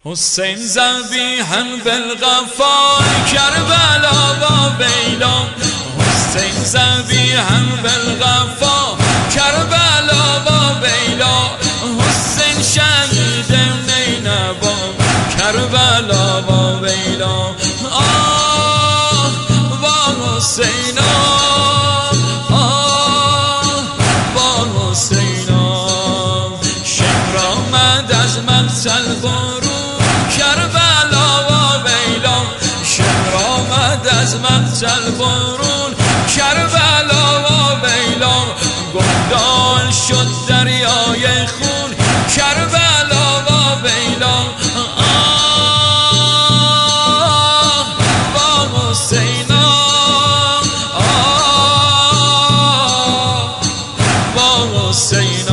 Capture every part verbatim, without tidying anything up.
حسین ذبیحاً بالغفا کربلا و بیلا، حسین ذبیحاً بالغفا کربلا و بیلا، حسین شهید نینوا کربلا و بیلا. آه با حسین، آه با حسین، شمر آمد از مقتل برون کربلا و بیلا، شمر آمد از مقتل برون کربلا و بیلا، گمدان شد دریای خون کربلا و بیلا. آه با حسین، آه با حسین،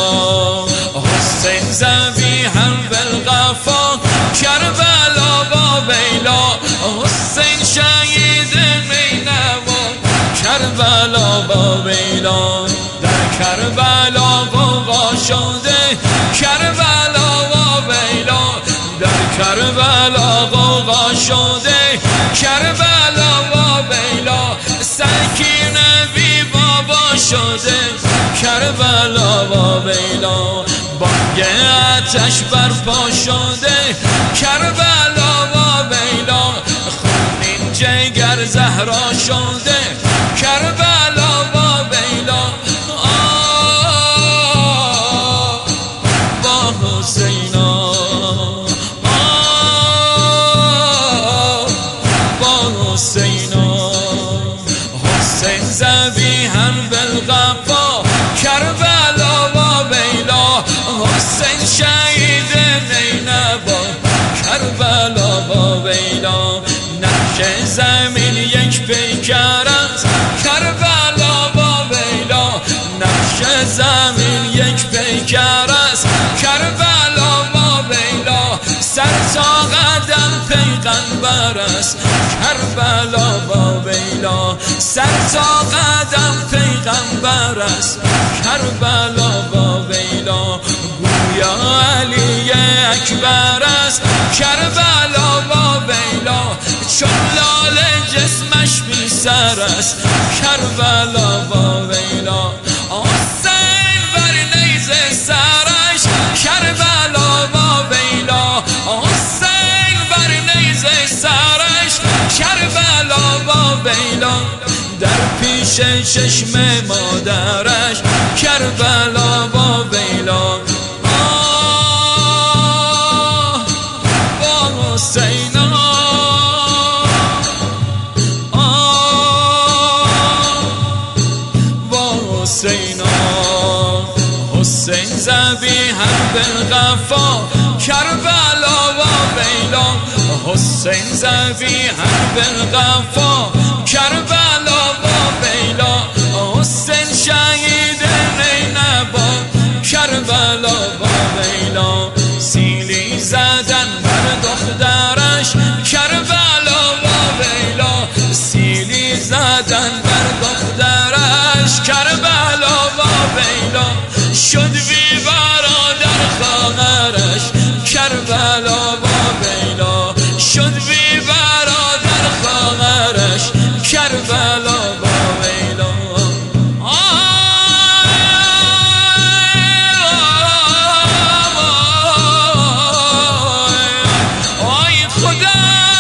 حسین ذبیحاً بالغفا کربلا و بیلا، حسین شهید نینوا کربلا و بیلا. در کربلا غوغا شده کربلا و بیلا، در کربلا غوغا شده کربلا و بیلا، سکینه بی بابا شده کربلا و بیلا، بانگ آتش برپا شده کربلا و بیلا، خونین جگر زهرا شده کربلا و بیلا. آه با حسین، آه با حسین، حسین ذبیحاً بالغفا کربلا و بیلا، حسین شهید نینوا کربلا و بیلا. نقش زمین یک پیکر است کربلا و بیلا، نقش زمین یک پیکر است کربلا و بیلا، سر تا قدم پیغمبر است کربلا و بیلا، سر تا قدم پیغمبر است کربلا و بیلا، گویا علی اکبر است کربلا و بیلا، چون لاله جسمش بی سر است کربلا و بیلا. حسین بر نیزه سرش کربلا و بیلا، حسین بر نیزه سرش کربلا و بیلا، در پیش چشم مادرش کربلا و بیلا. آه با حسین، حسین، حسین ذبیحاً بالغفا کربلا و بیلا، حسین ذبیحاً بالغفا کربلا و بیلا، حسین شهید نینوا کربلا و بیلا، سیلی زدن بر دخترش کربلا و بیلا، سیلی زدن بر دخترش کربلا و بیلا، شد بی برادر خواهرش کربلا و بیلا، شد بی برادر خواهرش کربلا و بیلا. آی خدا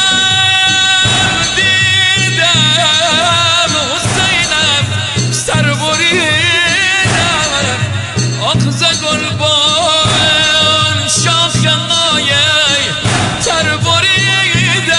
دیدم حسینم سر بریدم، آغز گلبان شاخ مایه تر بریدم،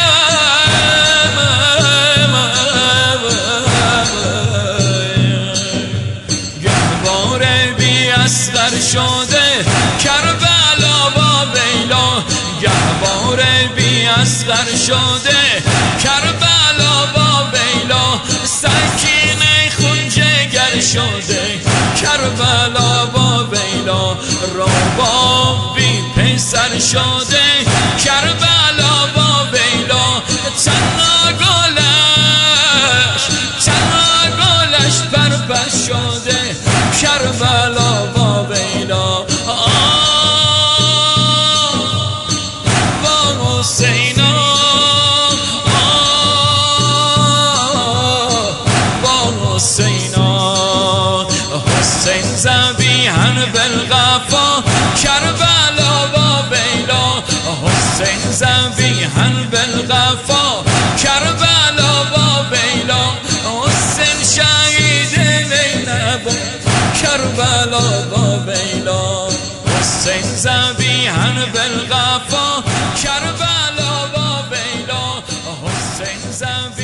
گهواره بی اصغر شده کربلا و بیلا، گهواره بی اصغر شده کربلا و بیلا، سکینه خون جگر شده کربلا و بیلا، رباب بی پسر شده کربلا و بیلا، تنها گلش تنها گلش پرپس شده کربلا و بیلا. آه حسینا با حسینا حسین ذبیحاً بالغفا کربلا با ویلا حسین ذبیحاً بالغفا کربلا با ویلا حسین شهید زینب کربلا با ویلا حسین ذبیحاً بالغفا کربلا با ویلا حسین ذبیحاً